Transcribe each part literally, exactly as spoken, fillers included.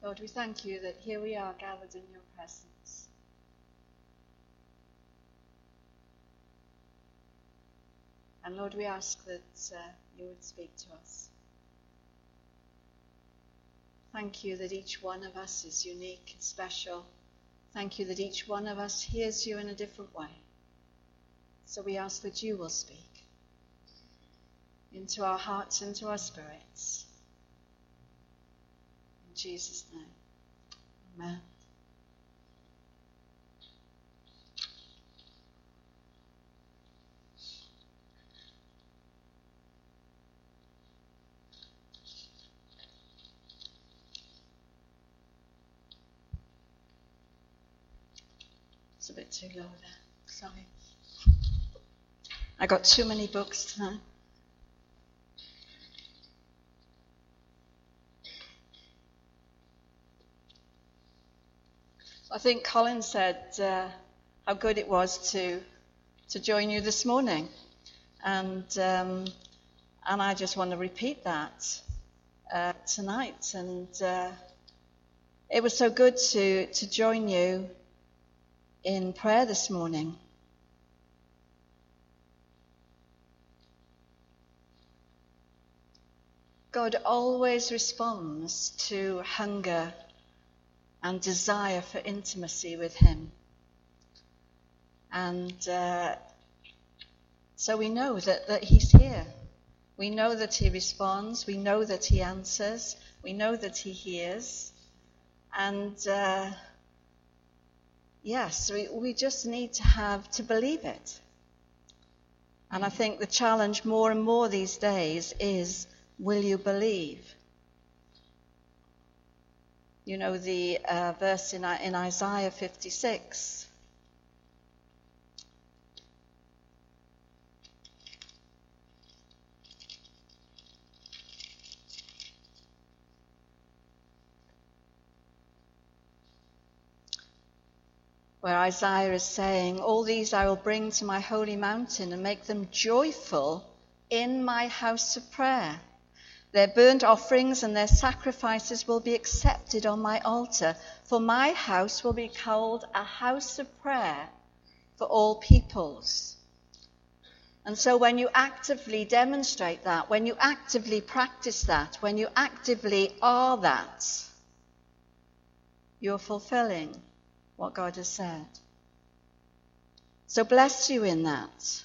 Lord, we thank you that here we are gathered in your presence. And Lord, we ask that uh, you would speak to us. Thank you that each one of us is unique and special. Thank you that each one of us hears you in a different way. So we ask that you will speak into our hearts, into our spirits. In Jesus' name, amen. It's a bit too low there. Sorry. I got too many books tonight. I think Colin said uh, how good it was to to join you this morning, and um, and I just want to repeat that uh, tonight. And uh, it was so good to to join you in prayer this morning. God always responds to hunger and desire for intimacy with him. And uh, so we know that, that he's here. We know that he responds. We know that he answers. We know that he hears. And uh, yes, we, we just need to have to believe it. And I think the challenge more and more these days is, will you believe? You know the uh, verse in, in Isaiah fifty-six. Where Isaiah is saying, all these I will bring to my holy mountain and make them joyful in my house of prayer. Their burnt offerings and their sacrifices will be accepted on my altar, for my house will be called a house of prayer for all peoples. And so when you actively demonstrate that, when you actively practice that, when you actively are that, you're fulfilling what God has said. So bless you in that.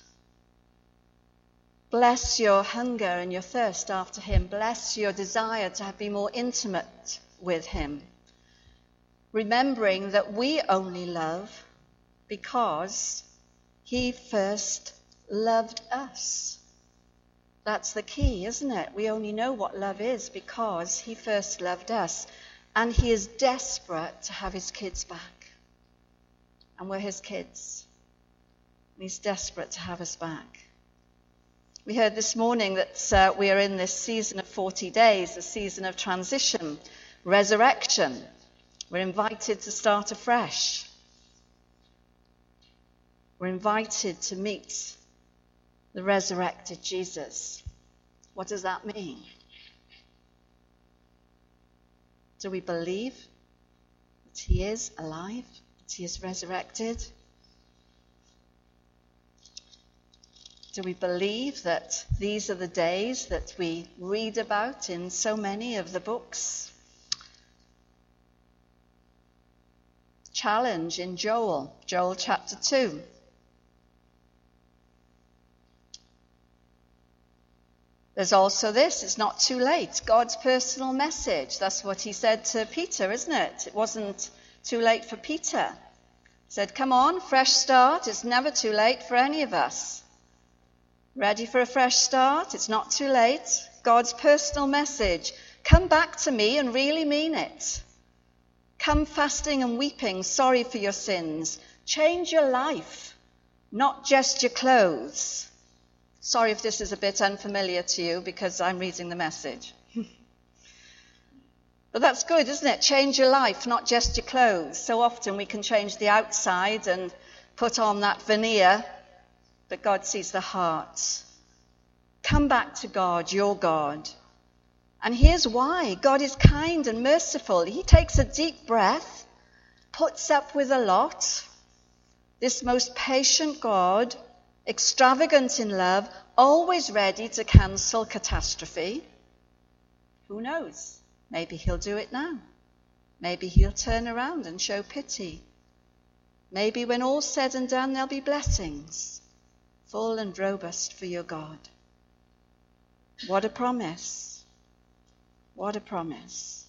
Bless your hunger and your thirst after him. Bless your desire to be more intimate with him. Remembering that we only love because he first loved us. That's the key, isn't it? We only know what love is because he first loved us. And he is desperate to have his kids back. And we're his kids. And he's desperate to have us back. We heard this morning that uh, we are in this season of forty days, a season of transition, resurrection. We're invited to start afresh. We're invited to meet the resurrected Jesus. What does that mean? Do we believe that he is alive, that he is resurrected? Do we believe that these are the days that we read about in so many of the books? Challenge in Joel, Joel chapter two. There's also this, it's not too late. God's personal message. That's what he said to Peter, isn't it? It wasn't too late for Peter. He said, come on, fresh start. It's never too late for any of us. Ready for a fresh start? It's not too late. God's personal message. Come back to me and really mean it. Come fasting and weeping, sorry for your sins. Change your life, not just your clothes. Sorry if this is a bit unfamiliar to you because I'm reading the message. But that's good, isn't it? Change your life, not just your clothes. So often we can change the outside and put on that veneer, but God sees the heart. Come back to God, your God. And here's why. God is kind and merciful. He takes a deep breath, puts up with a lot. This most patient God, extravagant in love, always ready to cancel catastrophe. Who knows? Maybe he'll do it now. Maybe he'll turn around and show pity. Maybe when all's said and done, there'll be blessings, full and robust for your God. What a promise. What a promise.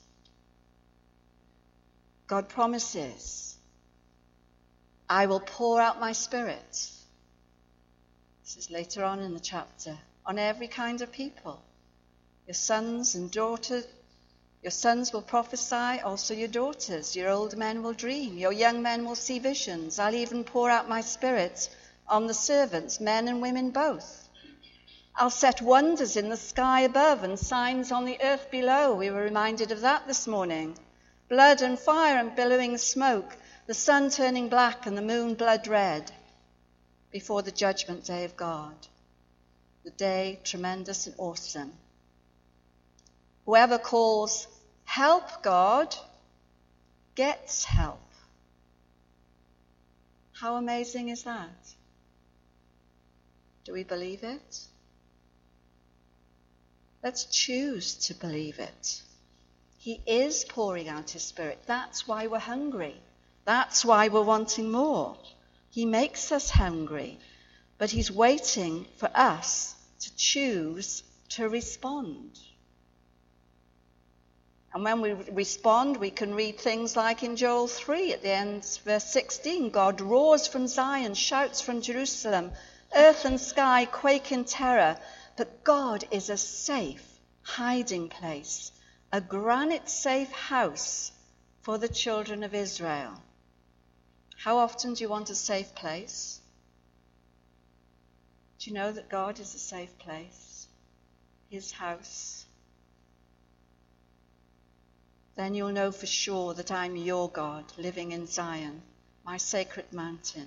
God promises, I will pour out my Spirit. This is later on in the chapter, on every kind of people. Your sons and daughters, your sons will prophesy, also your daughters. Your old men will dream. Your young men will see visions. I'll even pour out my Spirit on the servants, men and women both. I'll set wonders in the sky above and signs on the earth below. We were reminded of that this morning. Blood and fire and billowing smoke, the sun turning black and the moon blood red before the judgment day of God. The day tremendous and awesome. Whoever calls help God gets help. How amazing is that? Do we believe it? Let's choose to believe it. He is pouring out his Spirit. That's why we're hungry. That's why we're wanting more. He makes us hungry, but he's waiting for us to choose to respond. And when we respond, we can read things like in Joel three at the end, verse sixteen, God roars from Zion, shouts from Jerusalem, earth and sky quake in terror, but God is a safe hiding place, a granite-safe house for the children of Israel. How often do you want a safe place? Do you know that God is a safe place? His house. Then you'll know for sure that I'm your God, living in Zion, my sacred mountain.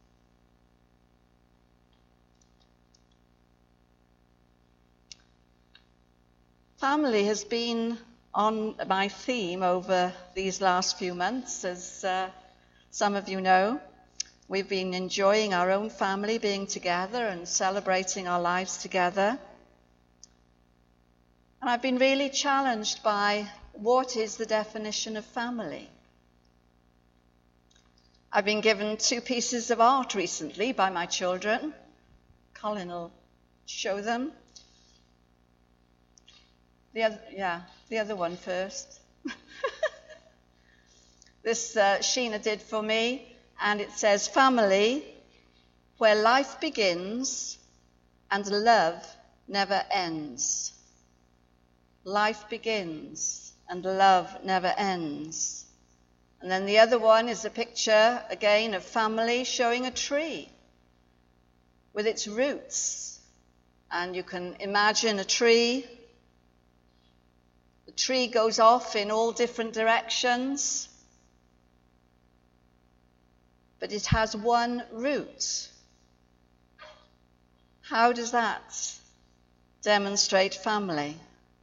Family has been on my theme over these last few months, as uh, some of you know. We've been enjoying our own family, being together and celebrating our lives together. And I've been really challenged by what is the definition of family. I've been given two pieces of art recently by my children. Colin will show them. The other, yeah, the other one first. This uh, Sheena did for me, and it says, family, where life begins and love never ends. Life begins and love never ends. And then the other one is a picture, again, of family showing a tree with its roots. And you can imagine a tree. The tree goes off in all different directions, but it has one root. How does that demonstrate family?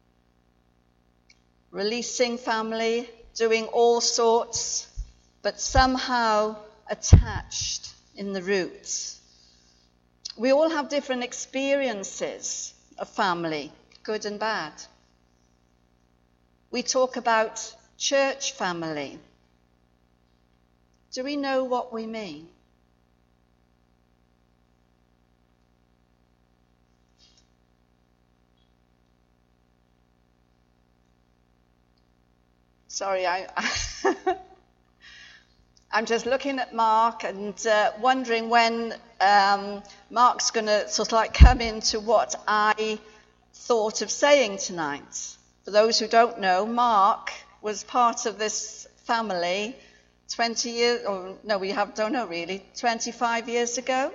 Releasing family, doing all sorts, but somehow attached in the roots. We all have different experiences of family, good and bad. We talk about church family. Do we know what we mean? Sorry, I, I'm just looking at Mark and uh, wondering when um, Mark's going to sort of like come into what I thought of saying tonight. For those who don't know, Mark was part of this family twenty years, or no, we have, don't know really, twenty-five years ago.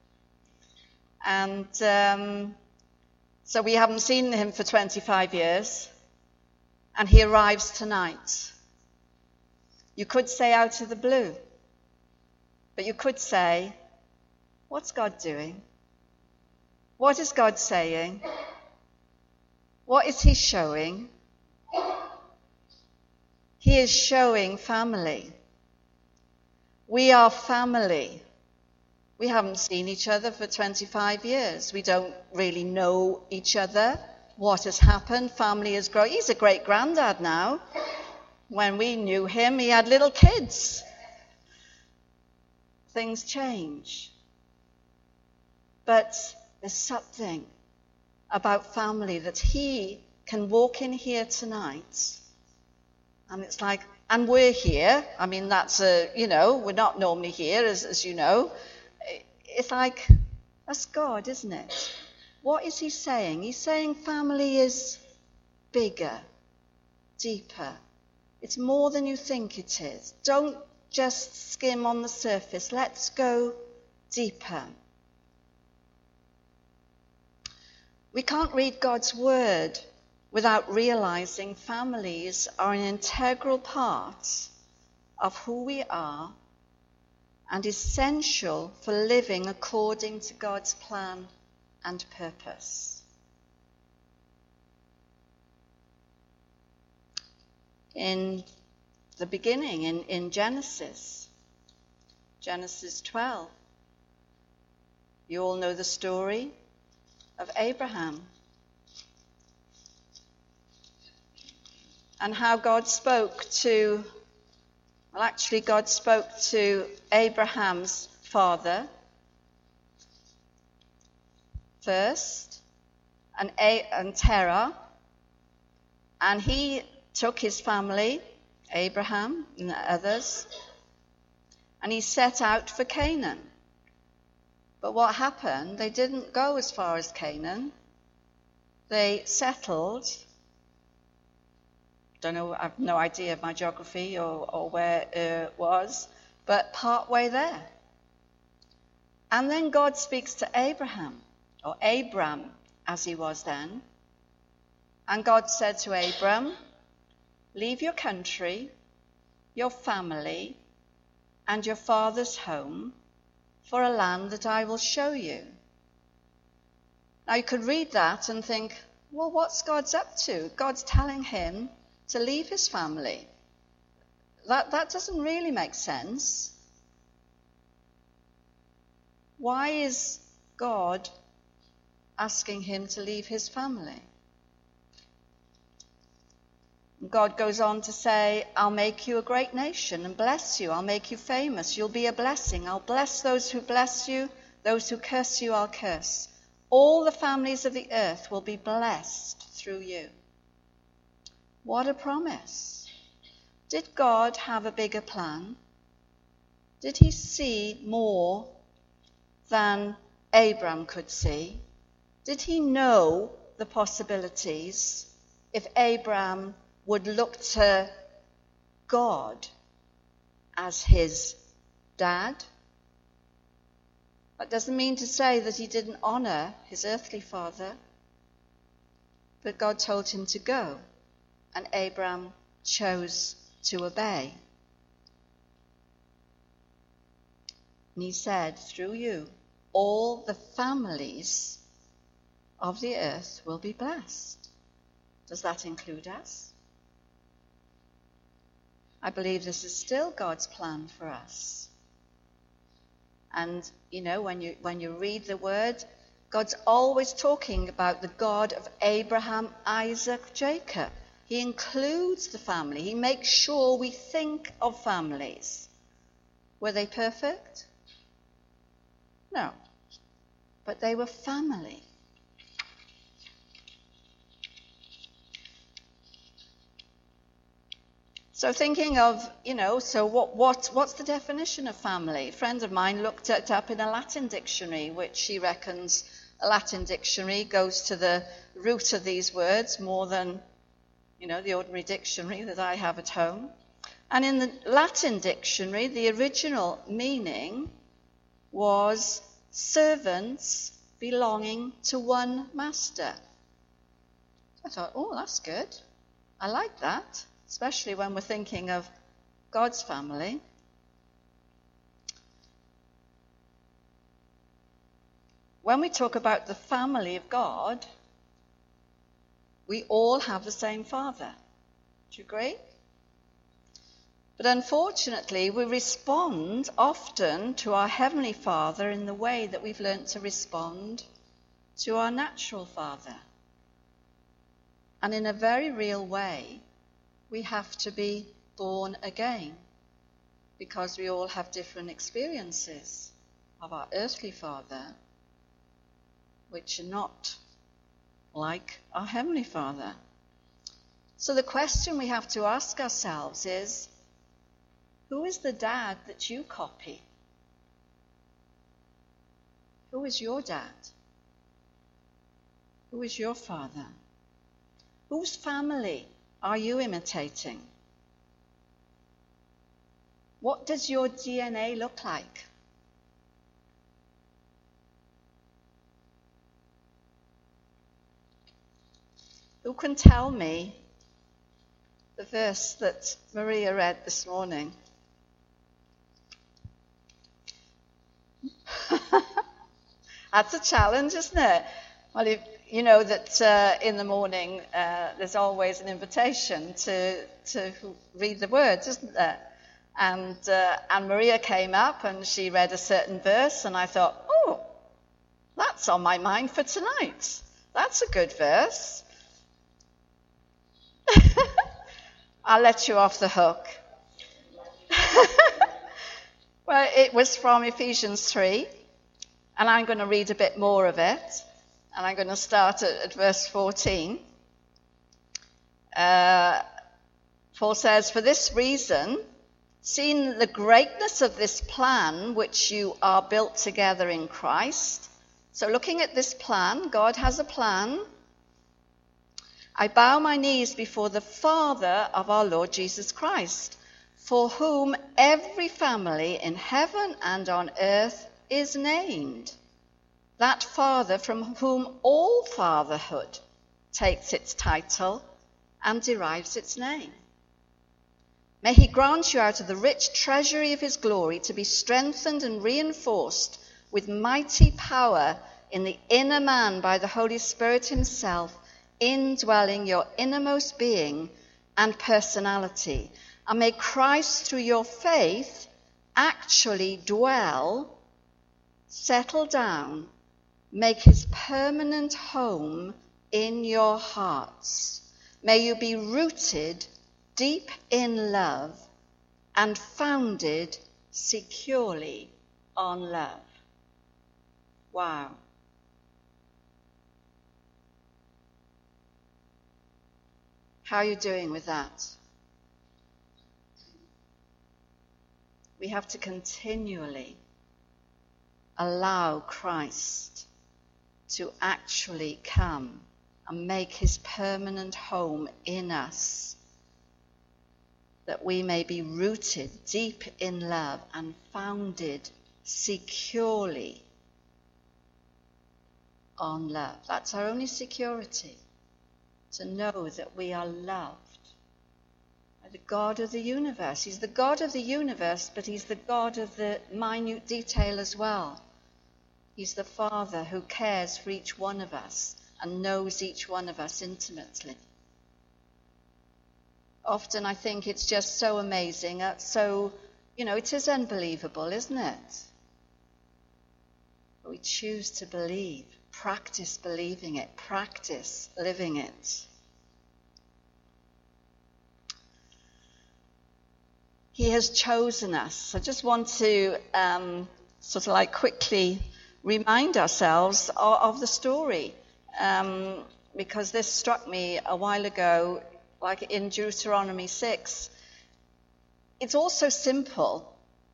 And um, so we haven't seen him for twenty-five years. And he arrives tonight. You could say out of the blue. But you could say, what's God doing? What is God saying? What is he showing? He is showing family. We are family. We haven't seen each other for twenty-five years. We don't really know each other. What has happened? Family has grown. He's a great granddad now. When we knew him, he had little kids. Things change. But there's something about family that he can walk in here tonight. And it's like, and we're here. I mean, that's a, you know, we're not normally here, as, as you know. It's like, that's God, isn't it? What is he saying? He's saying family is bigger, deeper. It's more than you think it is. Don't just skim on the surface. Let's go deeper. We can't read God's word without realizing families are an integral part of who we are and essential for living according to God's plan and purpose. In the beginning, in, in Genesis, Genesis twelve, you all know the story of Abraham and how God spoke to, well, actually God spoke to Abraham's father first, and, A- and Terah, and he took his family, Abraham and others, and he set out for Canaan. But what happened? They didn't go as far as Canaan. They settled, don't know, I have no idea of my geography or, or where it was, but part way there. And then God speaks to Abraham, or Abram as he was then. And God said to Abram, leave your country, your family, and your father's home for a land that I will show you. Now you could read that and think, well, what's God's up to? God's telling him to leave his family. That, that doesn't really make sense. Why is God asking him to leave his family? God goes on to say, I'll make you a great nation and bless you. I'll make you famous. You'll be a blessing. I'll bless those who bless you. Those who curse you, I'll curse. All the families of the earth will be blessed through you. What a promise. Did God have a bigger plan? Did he see more than Abram could see? Did he know the possibilities if Abram would look to God as his dad? That doesn't mean to say that he didn't honor his earthly father, but God told him to go, and Abram chose to obey. And he said, through you, all the families of the earth will be blessed. Does that include us? I believe this is still God's plan for us. And, you know, when you when you read the word, God's always talking about the God of Abraham, Isaac, Jacob. He includes the family. He makes sure we think of families. Were they perfect? No. But they were family. So thinking of, you know, so what, what, what's the definition of family? A friend of mine looked it up in a Latin dictionary, which she reckons a Latin dictionary goes to the root of these words more than, you know, the ordinary dictionary that I have at home. And in the Latin dictionary, the original meaning was servants belonging to one master. I thought, oh, that's good. I like that. Especially when we're thinking of God's family. When we talk about the family of God, we all have the same Father. Do you agree? But unfortunately, we respond often to our Heavenly Father in the way that we've learnt to respond to our natural father. And in a very real way, we have to be born again, because we all have different experiences of our earthly father, which are not like our Heavenly Father. So the question we have to ask ourselves is, who is the dad that you copy? Who is your dad? Who is your father? Whose family are you imitating? What does your D N A look like? Who can tell me the verse that Maria read this morning? That's a challenge, isn't it? Well, if, you know that uh, in the morning uh, there's always an invitation to to read the words, isn't there? And uh, and Maria came up and she read a certain verse, and I thought, oh, that's on my mind for tonight. That's a good verse. I'll let you off the hook. Well, it was from Ephesians three, and I'm going to read a bit more of it, and I'm going to start at, at verse fourteen. Uh, Paul says, "For this reason, seeing the greatness of this plan which you are built together in Christ," so looking at this plan, God has a plan, "I bow my knees before the Father of our Lord Jesus Christ, for whom every family in heaven and on earth is named, that Father from whom all fatherhood takes its title and derives its name. May he grant you out of the rich treasury of his glory to be strengthened and reinforced with mighty power in the inner man by the Holy Spirit himself, indwelling your innermost being and personality. And may Christ, through your faith, actually dwell, settle down, make his permanent home in your hearts. May you be rooted deep in love and founded securely on love." Wow. How are you doing with that? We have to continually allow Christ to actually come and make his permanent home in us, that we may be rooted deep in love and founded securely on love. That's our only security, to know that we are loved by the God of the universe. He's the God of the universe, but he's the God of the minute detail as well. He's the Father who cares for each one of us and knows each one of us intimately. Often I think it's just so amazing, uh, so, you know, it is unbelievable, isn't it? But we choose to believe, practice believing it, practice living it. He has chosen us. I just want to um, sort of like quickly remind ourselves of, of the story, um, because this struck me a while ago, like in Deuteronomy six. It's also simple.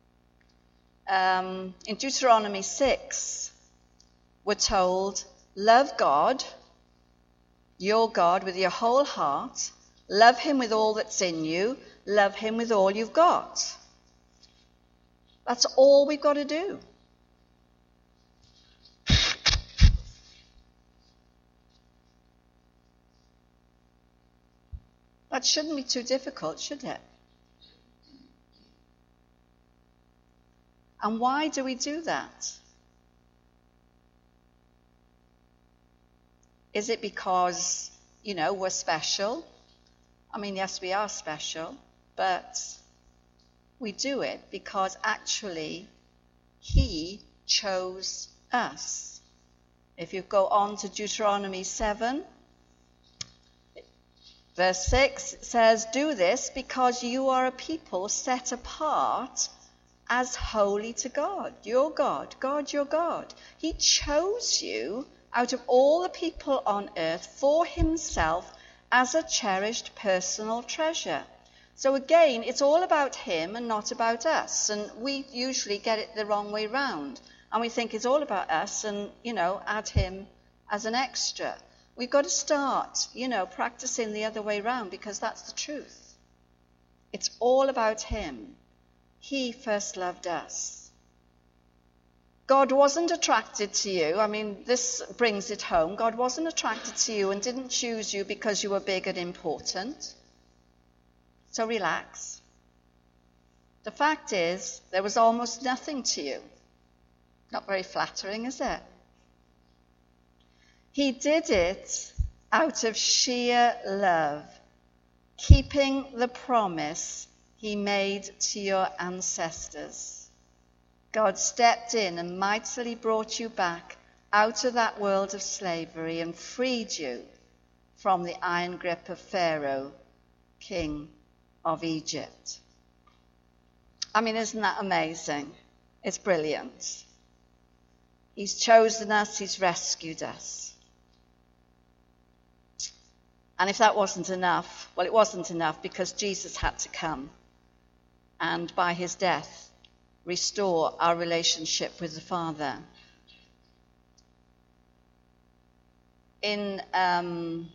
Um, in Deuteronomy six, we're told, love God, your God, with your whole heart, love him with all that's in you, love him with all you've got. That's all we've got to do. That shouldn't be too difficult, should it? And why do we do that? Is it because, you know, we're special? I mean, yes, we are special, but We do it because actually he chose us. If you go on to Deuteronomy seven, verse six, it says, "Do this because you are a people set apart as holy to God." Your God, God, your God. He chose you out of all the people on earth for himself as a cherished personal treasure. So again, it's all about him and not about us. And we usually get it the wrong way round. And we think it's all about us and, you know, add him as an extra. We've got to start, you know, practicing the other way round, because that's the truth. It's all about him. He first loved us. God wasn't attracted to you. I mean, this brings it home. God wasn't attracted to you and didn't choose you because you were big and important. So relax. The fact is, there was almost nothing to you. Not very flattering, is it? He did it out of sheer love, keeping the promise he made to your ancestors. God stepped in and mightily brought you back out of that world of slavery and freed you from the iron grip of Pharaoh, king of Egypt. I mean, isn't that amazing? It's brilliant. He's chosen us, he's rescued us. And if that wasn't enough, well, it wasn't enough, because Jesus had to come and by his death restore our relationship with the Father. In, um,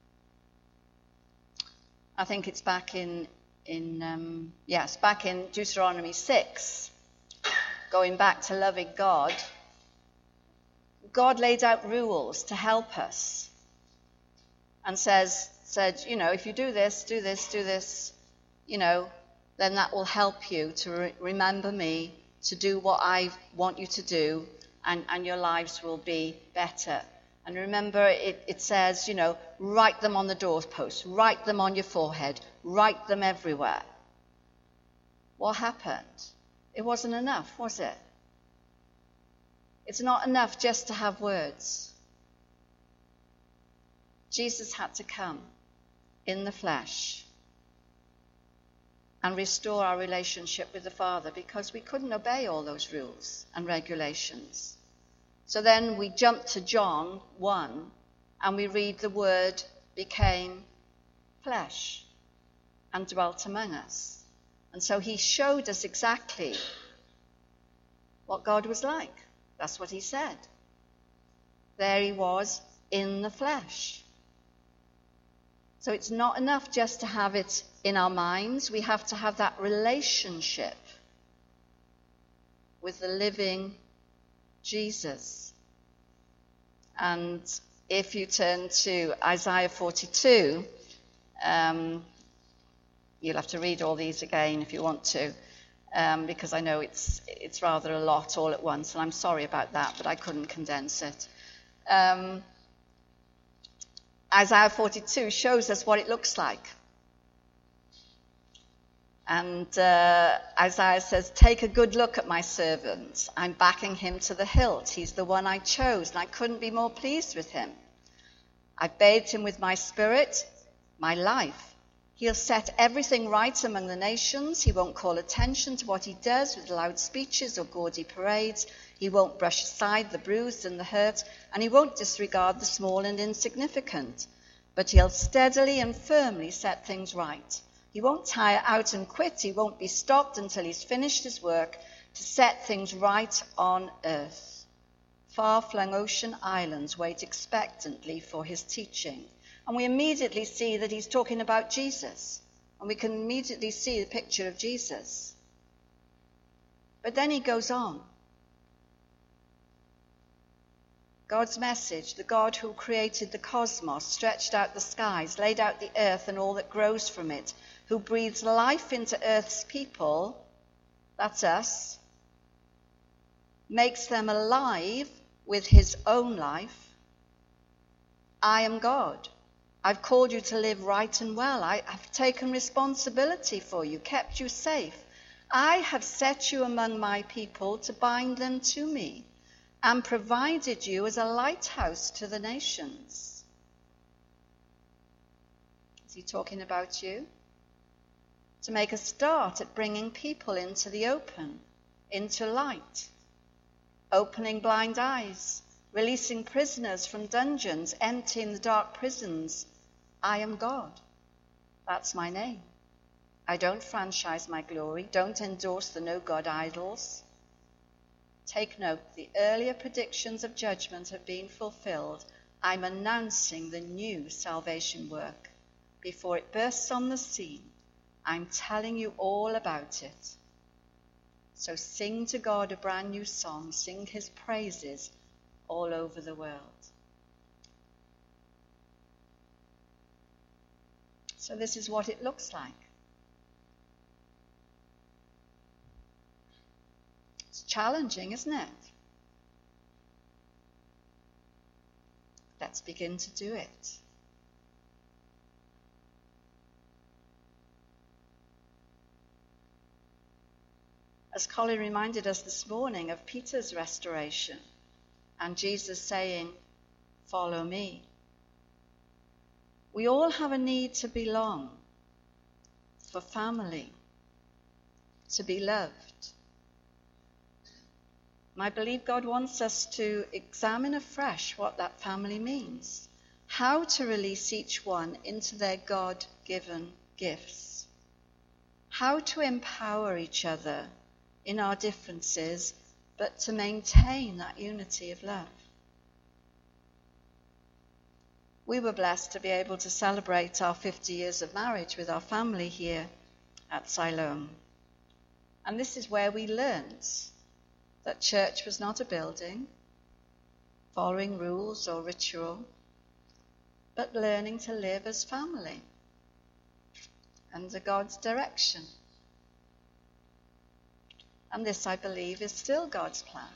I think it's back in, in um, yes, back in Deuteronomy six, going back to loving God, God laid out rules to help us and says, said, you know, if you do this, do this, do this, you know, then that will help you to re- remember me, to do what I want you to do, and, and your lives will be better. And remember, it, it says, you know, write them on the doorpost, write them on your forehead, write them everywhere. What happened? It wasn't enough, was it? It's not enough just to have words. Jesus had to come in the flesh and restore our relationship with the Father, because we couldn't obey all those rules and regulations. So then we jump to John one and we read the Word became flesh and dwelt among us. And so he showed us exactly what God was like. That's what he said. There he was in the flesh. So it's not enough just to have it in our minds. We have to have that relationship with the living Jesus. And if you turn to Isaiah forty-two, um, you'll have to read all these again if you want to, um, because I know it's it's rather a lot all at once, and I'm sorry about that, but I couldn't condense it. Um, Isaiah forty-two shows us what it looks like. And uh, Isaiah says, take a good look at my servant. I'm backing him to the hilt. He's the one I chose, and I couldn't be more pleased with him. I bathed him with my spirit, my life. He'll set everything right among the nations. He won't call attention to what he does with loud speeches or gaudy parades. He won't brush aside the bruised and the hurt, and he won't disregard the small and insignificant. But he'll steadily and firmly set things right. He won't tire out and quit. He won't be stopped until he's finished his work to set things right on earth. Far-flung ocean islands wait expectantly for his teaching. And we immediately see that he's talking about Jesus. And we can immediately see the picture of Jesus. But then he goes on. God's message, the God who created the cosmos, stretched out the skies, laid out the earth and all that grows from it, who breathes life into earth's people, that's us, makes them alive with his own life. I am God. I've called you to live right and well. I have taken responsibility for you, kept you safe. I have set you among my people to bind them to me, and provided you as a lighthouse to the nations. Is he talking about you? To make a start at bringing people into the open, into light, opening blind eyes, releasing prisoners from dungeons, emptying the dark prisons. I am God. That's my name. I don't franchise my glory, don't endorse the no-God idols. Take note, the earlier predictions of judgment have been fulfilled. I'm announcing the new salvation work. Before it bursts on the scene, I'm telling you all about it. So sing to God a brand new song, sing his praises all over the world. So this is what it looks like. It's challenging, isn't it? Let's begin to do it. As Colin reminded us this morning of Peter's restoration and Jesus saying, "Follow me." We all have a need to belong, for family, to be loved. And I believe God wants us to examine afresh what that family means, how to release each one into their God-given gifts, how to empower each other in our differences, but to maintain that unity of love. We were blessed to be able to celebrate our fifty years of marriage with our family here at Siloam. And this is where we learned that church was not a building, following rules or ritual, but learning to live as family under God's direction. And this, I believe, is still God's plan.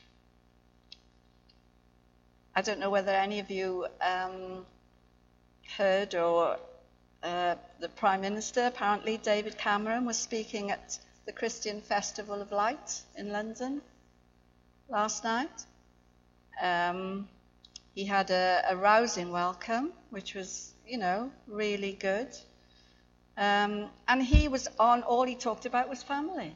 I don't know whether any of you um, heard or uh, the Prime Minister, apparently David Cameron, was speaking at the Christian Festival of Light in London last night. Um, he had a, a rousing welcome, which was, you know, really good. Um, and he was on, all he talked about was family.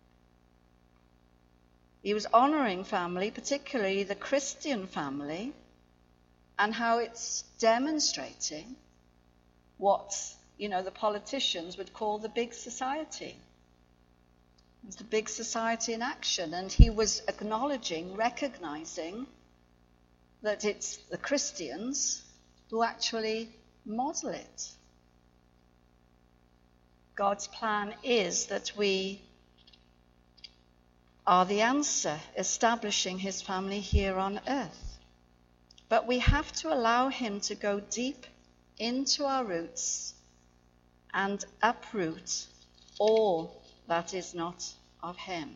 He was honouring family, particularly the Christian family, and how it's demonstrating what, you know, the politicians would call the big society. It's the big society in action. And he was acknowledging, recognising that it's the Christians who actually model it. God's plan is that we are the answer, establishing his family here on earth. But we have to allow him to go deep into our roots and uproot all that is not of him.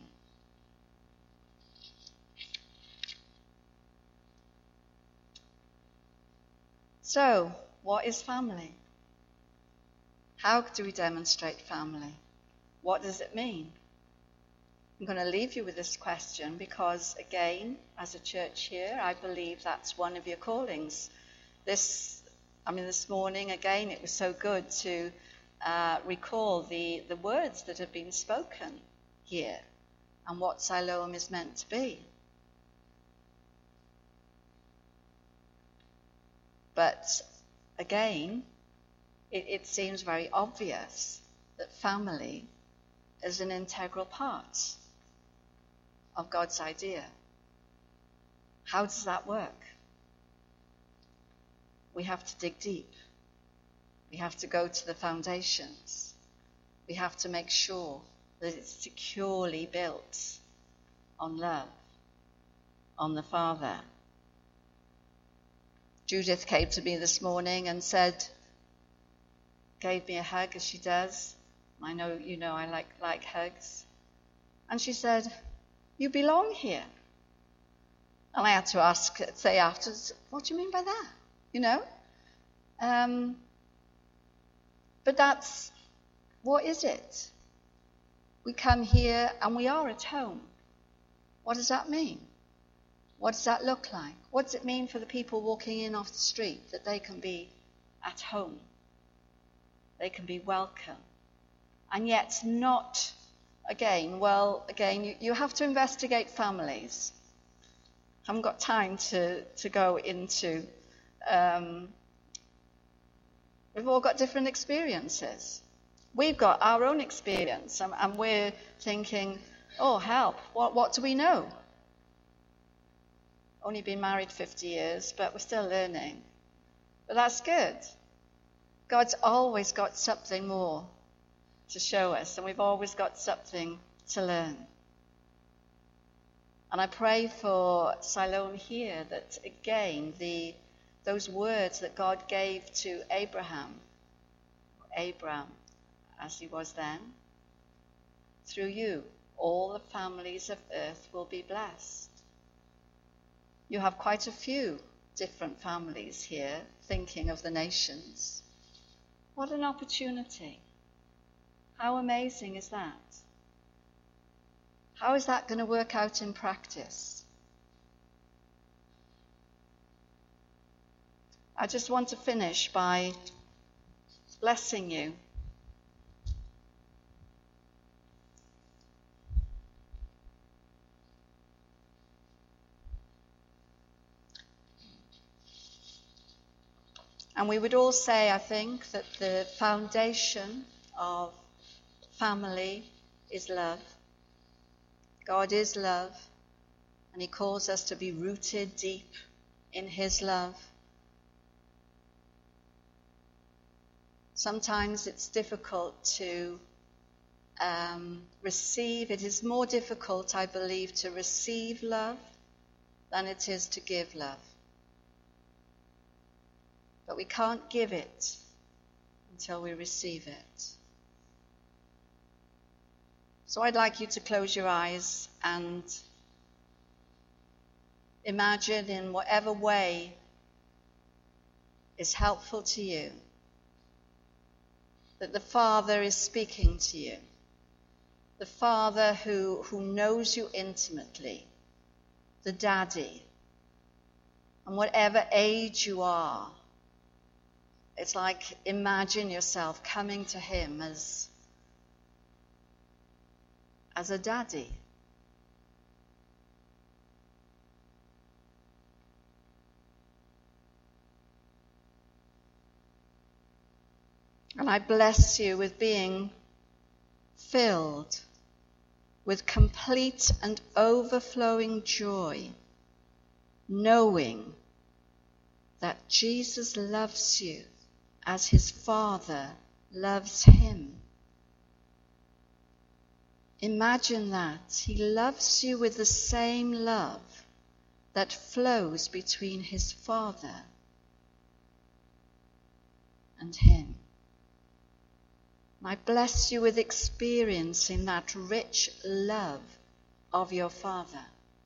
So, what is family? How do we demonstrate family? What does it mean? I'm going to leave you with this question because, again, as a church here, I believe that's one of your callings. This, I mean, this morning, again, it was so good to uh, recall the, the words that have been spoken here and what Siloam is meant to be. But, again, it, it seems very obvious that family is an integral part of God's idea. How does that work? We have to dig deep. We have to go to the foundations. We have to make sure that it's securely built on love, on the Father. Judith came to me this morning and said, gave me a hug as she does. I know, you know, I like, like hugs. And she said, "You belong here." And I had to ask, say afterwards, what do you mean by that? You know? Um, but that's, what is it? we come here and we are at home. What does that mean? What does that look like? What does it mean for the people walking in off the street that they can be at home? They can be welcome. And yet not, again, well, again, you, you have to investigate families. I haven't got time to, to go into, um, we've all got different experiences. We've got our own experience, and, and we're thinking, oh, help, what, what do we know? Only been married fifty years, but we're still learning. But that's good. God's always got something more to show us, and we've always got something to learn. And I pray for Siloam here that, again, the those words that God gave to Abraham, Abram, as he was then, through you, all the families of earth will be blessed. You have quite a few different families here thinking of the nations. What an opportunity. How amazing is that? How is that going to work out in practice? I just want to finish by blessing you. And we would all say, I think, that the foundation of family is love. God is love, and he calls us to be rooted deep in his love. Sometimes it's difficult to um, receive. It is more difficult, I believe, to receive love than it is to give love. But we can't give it until we receive it. So I'd like you to close your eyes and imagine, in whatever way is helpful to you, that the Father is speaking to you. The Father who, who knows you intimately. The Daddy. And whatever age you are, it's like, imagine yourself coming to him as, as a daddy. And I bless you with being filled with complete and overflowing joy, knowing that Jesus loves you as his Father loves him. Imagine that. He loves you with the same love that flows between his Father and him. And I bless you with experiencing that rich love of your Father.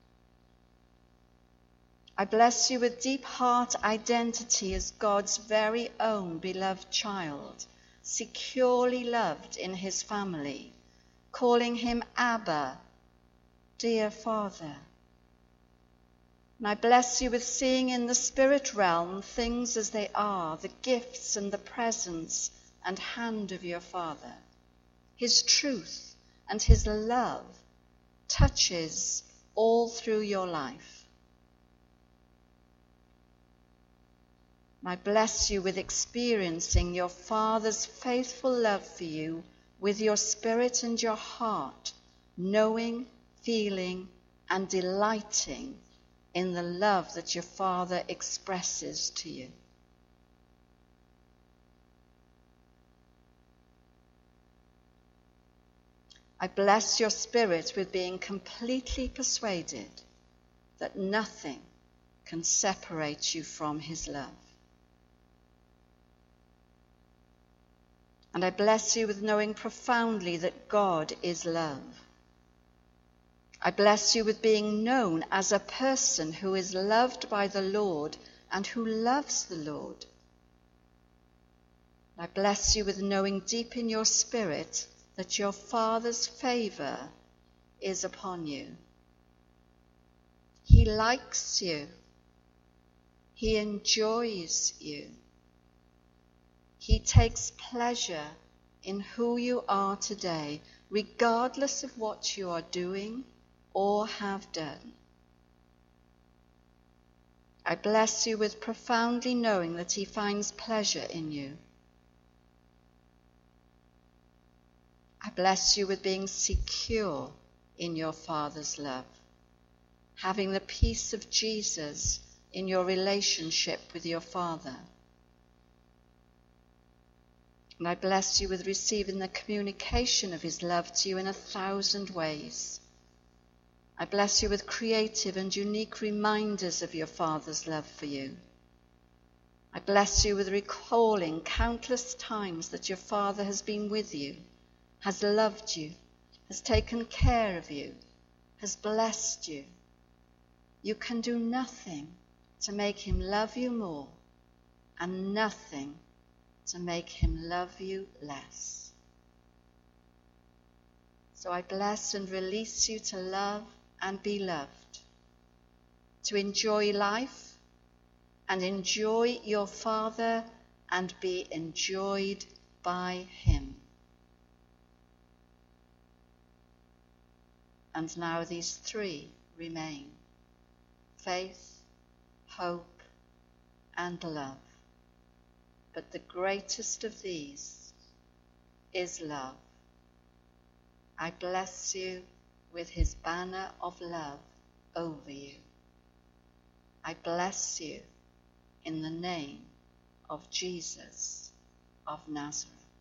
I bless you with deep heart identity as God's very own beloved child, securely loved in his family, calling him Abba, dear Father. And I bless you with seeing in the spirit realm things as they are, the gifts and the presence and hand of your Father. His truth and his love touches all through your life. I bless you with experiencing your Father's faithful love for you with your spirit and your heart, knowing, feeling, and delighting in the love that your Father expresses to you. I bless your spirit with being completely persuaded that nothing can separate you from his love. And I bless you with knowing profoundly that God is love. I bless you with being known as a person who is loved by the Lord and who loves the Lord. I bless you with knowing deep in your spirit that your Father's favor is upon you. He likes you. He enjoys you. He takes pleasure in who you are today, regardless of what you are doing or have done. I bless you with profoundly knowing that he finds pleasure in you. I bless you with being secure in your Father's love, having the peace of Jesus in your relationship with your Father. And I bless you with receiving the communication of his love to you in a thousand ways. I bless you with creative and unique reminders of your Father's love for you. I bless you with recalling countless times that your Father has been with you, has loved you, has taken care of you, has blessed you. You can do nothing to make him love you more, and nothing to make him love you less. So I bless and release you to love and be loved, to enjoy life and enjoy your Father and be enjoyed by him. And now these three remain: faith, hope, and love. But the greatest of these is love. I bless you with his banner of love over you. I bless you in the name of Jesus of Nazareth.